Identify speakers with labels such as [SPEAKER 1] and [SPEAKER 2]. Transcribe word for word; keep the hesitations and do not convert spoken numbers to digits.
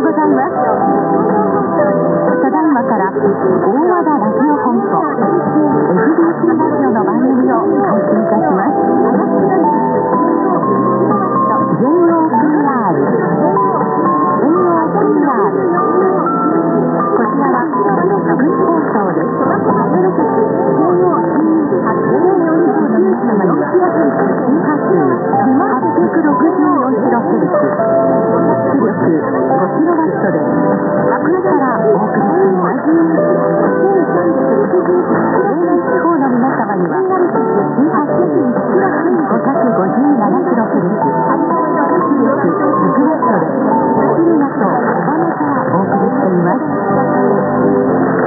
[SPEAKER 1] ございます。ただいまから大和田ラジオ本舗 エフビーシー ラジオの番組を開始いたします。 ジェイオーピーアール ジェイオーピーアール こちらは福井放送です。皆様には周波数 はっぴゃくろくじゅうよんキロヘルツ、出力 ごキロワット で福井からお送りしています。西南地方の皆様には周波数 ごひゃくごじゅうななキロヘルツ、